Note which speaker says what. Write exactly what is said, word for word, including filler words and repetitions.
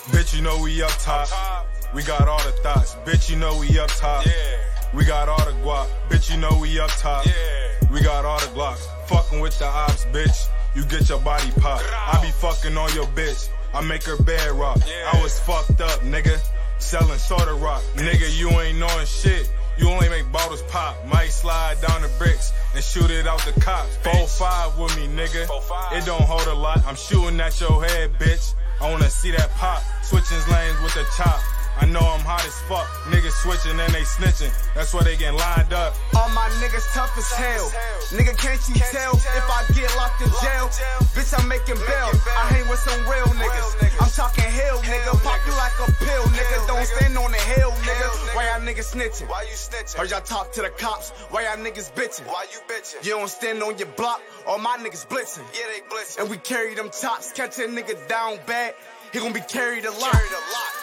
Speaker 1: Bitch, you know we up top. We got all the thoughts. Bitch, you know we up top. We got all the guap. Bitch, you know we up top. We got all the glocks. Fucking with the ops, bitch. You get your body popped. I be fucking on your bitch. I make her bed rock. I was fucked up, nigga. Selling soda rock. Nigga, you ain't knowing shit. You only make bottles pop. Might slide down the bricks and shoot it out the cops. four five with me, nigga. It don't hold a lot. I'm shooting at your head, bitch. I wanna see that pop. Switching lanes with the chop. I know I'm hot as fuck. Niggas switching and they snitching. That's why they getting lined up.
Speaker 2: All my niggas tough as hell. Nigga, can't you tell if I get locked in jail? Bitch, I'm making bail. I hang with some real niggas. I'm talking hell, nigga. Pop you like a pill, nigga. Don't stand on the hill, nigga. Why y'all niggas snitching?
Speaker 3: Why you snitching?
Speaker 2: Heard y'all talk to the cops. Why y'all niggas bitching?
Speaker 3: Why you bitching?
Speaker 2: You don't stand on your block. All my niggas blitzing.
Speaker 3: Yeah, they blitzing.
Speaker 2: And we carry them tops. Catch a nigga down bad. He gon' be carried a lot.
Speaker 3: Carried a lot.